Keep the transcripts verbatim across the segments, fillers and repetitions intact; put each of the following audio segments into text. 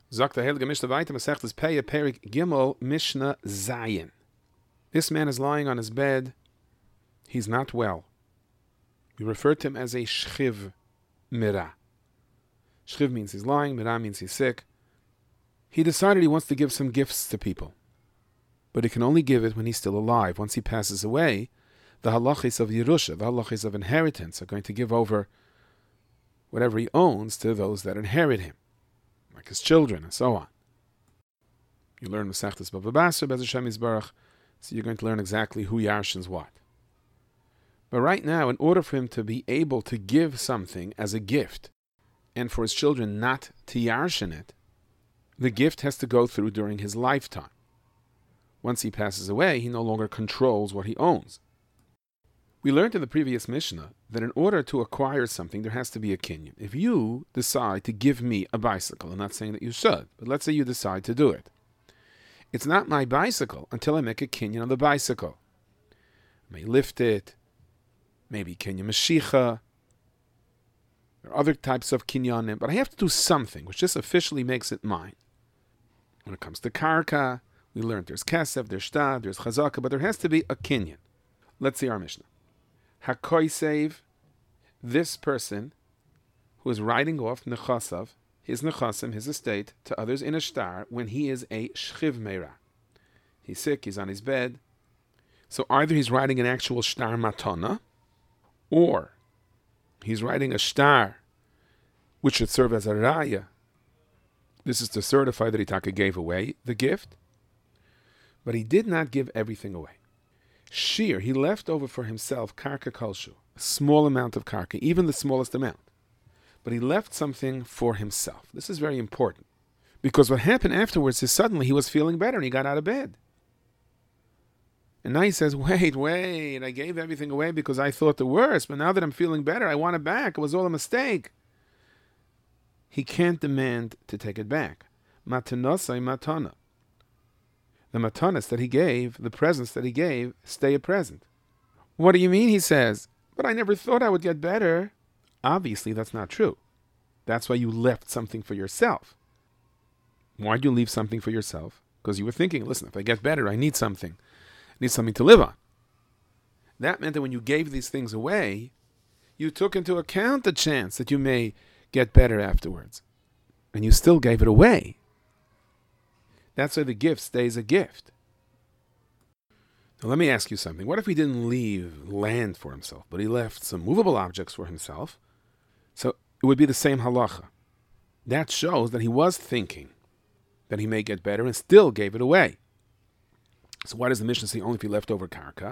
Sagt der Heilige Mishnah weiter, Masechtes Peah, Perik Gimel, Mishnah Zayin. This man is lying on his bed. He's not well. We refer to him as a shchiv mira. Shchiv means he's lying, mira means he's sick. He decided he wants to give some gifts to people. But he can only give it when he's still alive. Once he passes away, the halachis of Yerusha, the halachis of inheritance, are going to give over whatever he owns to those that inherit him, like his children and so on. You learn Masechtas Bava Basra, Bez Hashem Yisbarach, so you're going to learn exactly who yarshins what. But right now, in order for him to be able to give something as a gift, and for his children not to yarshin it, the gift has to go through during his lifetime. Once he passes away, he no longer controls what he owns. We learned in the previous Mishnah that in order to acquire something, there has to be a kinyan. If you decide to give me a bicycle, I'm not saying that you should, but let's say you decide to do it. It's not my bicycle until I make a kinyan on the bicycle. I may lift it, maybe kinyan mashicha. There are other types of kinyanim, but I have to do something which just officially makes it mine. When it comes to karka, we learned there's kesef, there's shtad, there's chazaka, but there has to be a kinyan. Let's see our Mishnah. Hakoisev, this person who is writing off nechasav, his nechasim, his estate, to others in a shtar when he is a shchiv meira. He's sick, he's on his bed. So either he's writing an actual shtar matana, or he's writing a shtar which should serve as a raya. This is to certify that Itaka gave away the gift, but he did not give everything away. Shir, he left over for himself karka kolshu, a small amount of karka, even the smallest amount. But he left something for himself. This is very important, because what happened afterwards is suddenly he was feeling better and he got out of bed. And now he says, wait, wait, I gave everything away because I thought the worst, but now that I'm feeling better, I want it back. It was all a mistake. He can't demand to take it back. Matanosai matana. The matanas that he gave, the presents that he gave, stay a present. What do you mean, he says? But I never thought I would get better. Obviously, that's not true. That's why you left something for yourself. Why'd you leave something for yourself? Because you were thinking, listen, if I get better, I need something. I need something to live on. That meant that when you gave these things away, you took into account the chance that you may get better afterwards. And you still gave it away. That's why the gift stays a gift. Now let me ask you something. What if he didn't leave land for himself, but he left some movable objects for himself? So it would be the same halacha. That shows that he was thinking that he may get better and still gave it away. So why does the Mishnah say only if he left over karka?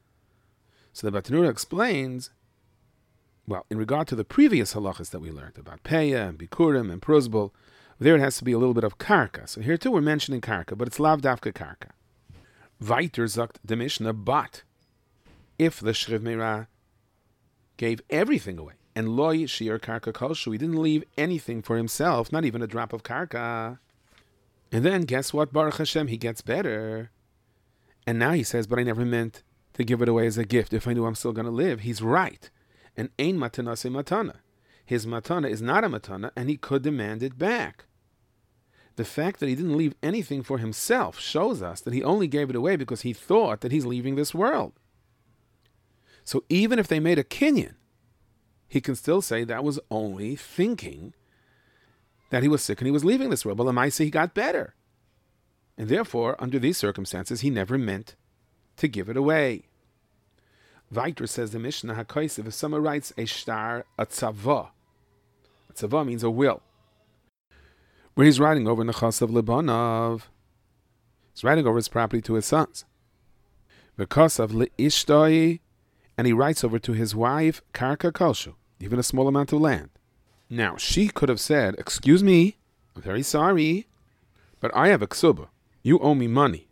So the Batanura explains, well, in regard to the previous halachas that we learned about Peah and Bikurim and Pruzbul, there it has to be a little bit of karka. So here too we're mentioning karka, but it's lav davka karka. Weiter sagt the Mishnah, but if the shchiv meira gave everything away, and loy shir karka kolshu, he didn't leave anything for himself, not even a drop of karka, and then guess what, Baruch Hashem, he gets better. And now he says, but I never meant to give it away as a gift. If I knew I'm still going to live, he's right. And ein matana se matana. His matana is not a matana, and he could demand it back. The fact that he didn't leave anything for himself shows us that he only gave it away because he thought that he's leaving this world. So even if they made a kinyan, he can still say that was only thinking that he was sick and he was leaving this world. But Lamaisa, he got better. And therefore, under these circumstances, he never meant to give it away. Weiter says the Mishnah HaKosev, if someone writes a shtar, a tzavah. A tzavah means a will. Where he's writing over Nechas of Lebanov. He's writing over his property to his sons. Because of Le'ishtoi, and he writes over to his wife, Karka Kolshu, even a small amount of land. Now, she could have said, excuse me, I'm very sorry, but I have a ksuba. You owe me money.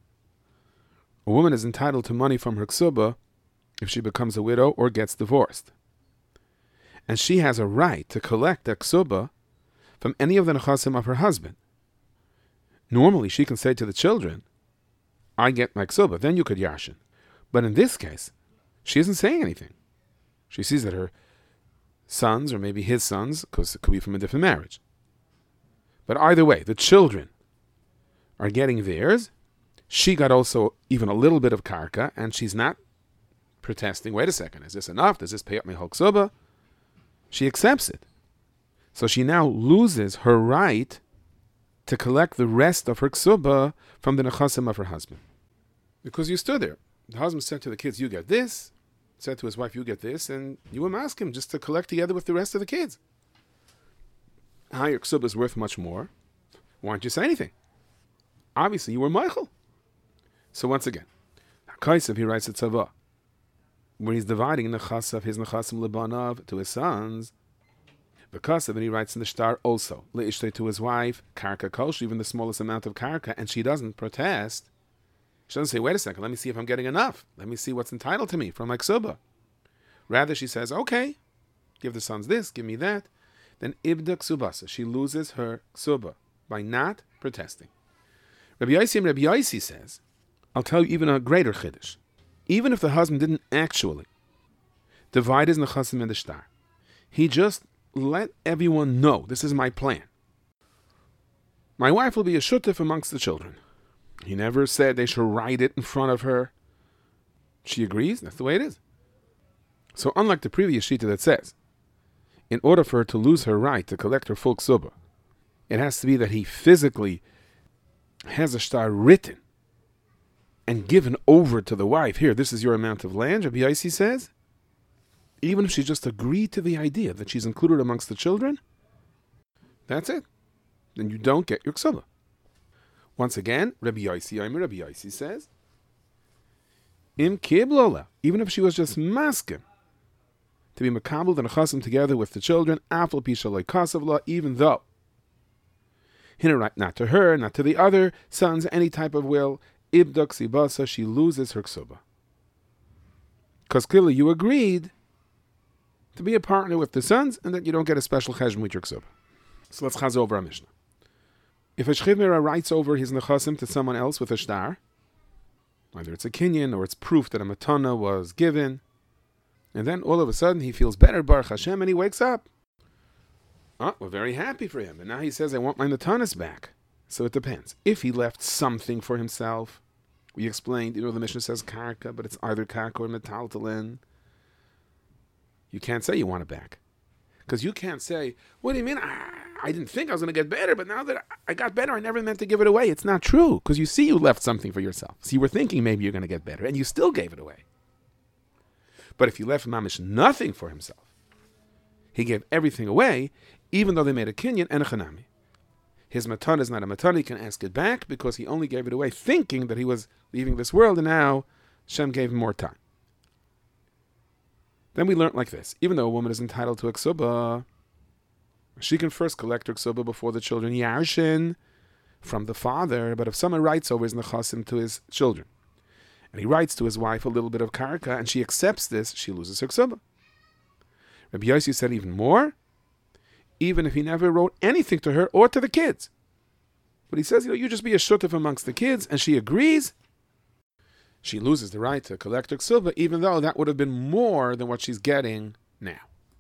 A woman is entitled to money from her ksuba if she becomes a widow or gets divorced. And she has a right to collect that ksuba from any of the nechasim of her husband. Normally, she can say to the children, I get my ksuba, then you could yashin. But in this case, she isn't saying anything. She sees that her sons, or maybe his sons, because it could be from a different marriage. But either way, the children are getting theirs. She got also even a little bit of karka, and she's not protesting. Wait a second, is this enough? Does this pay up my whole ksuba? She accepts it. So she now loses her right to collect the rest of her ksuba from the nechasim of her husband. Because you stood there. The husband said to the kids, you get this. Said to his wife, you get this. And you will ask him just to collect together with the rest of the kids. How your ksuba is worth much more. Why don't you say anything? Obviously, you were Michael. So once again, Kaisav, he writes at Tzava, where he's dividing the chas of his nechasim lebanav to his sons. Because of it, he writes in the shtar also, le'ishtei to his wife, karka kosh, even the smallest amount of karka, and she doesn't protest. She doesn't say, wait a second, let me see if I'm getting enough. Let me see what's entitled to me from my ksuba. Rather, she says, okay, give the sons this, give me that. Then ibda ksubasa, she loses her ksuba by not protesting. Rabbi Yossi Rabbi Yossi says, I'll tell you even a greater chiddush. Even if the husband didn't actually divide his nechasim in the shtar, he just let everyone know, this is my plan. My wife will be a shutef amongst the children. He never said they should write it in front of her. She agrees, that's the way it is. So unlike the previous shita that says, in order for her to lose her right to collect her full ksuba, it has to be that he physically has a shtar written and given over to the wife. Here, this is your amount of land, Rabbi Yossi says. Even if she just agreed to the idea that she's included amongst the children, that's it. Then you don't get your ksuba. Once again, Rabbi Yossi, Rabbi Yossi says, Im kiblola, even if she was just maskim, to be makabel and nechasim together with the children, afal pishalei kasavla, even though, not to her, not to the other sons, any type of will, ibdak sibasa, she loses her ksuba. Because clearly you agreed to be a partner with the sons, and that you don't get a special cheshbon with your ksuba. So let's chaz over our Mishnah. If a shchivmira writes over his nechasim to someone else with a shtar, either it's a kinyan or it's proof that a matana was given, and then all of a sudden he feels better, Baruch Hashem, and he wakes up. Oh, we're very happy for him. And now he says, I want my natanas back. So it depends. If he left something for himself, we explained, you know, the Mishnah says karka, but it's either karka or metaltalin. You can't say you want it back. Because you can't say, what do you mean? I, I didn't think I was going to get better, but now that I got better, I never meant to give it away. It's not true. Because you see you left something for yourself. So you were thinking maybe you're going to get better, and you still gave it away. But if you left mamish nothing for himself, he gave everything away, even though they made a kinyan and a chanami. His matan is not a matan, he can ask it back because he only gave it away thinking that he was leaving this world, and now Shem gave him more time. Then we learned like this. Even though a woman is entitled to a ksuba, she can first collect her ksuba before the children yarshin from the father, but if someone writes over his nechasim to his children, and he writes to his wife a little bit of karka, and she accepts this, she loses her ksuba. Rabbi Yossi said even more, even if he never wrote anything to her or to the kids. But he says, you know, you just be a shutef amongst the kids, and she agrees, she loses the right to collect her ksuba, even though that would have been more than what she's getting now.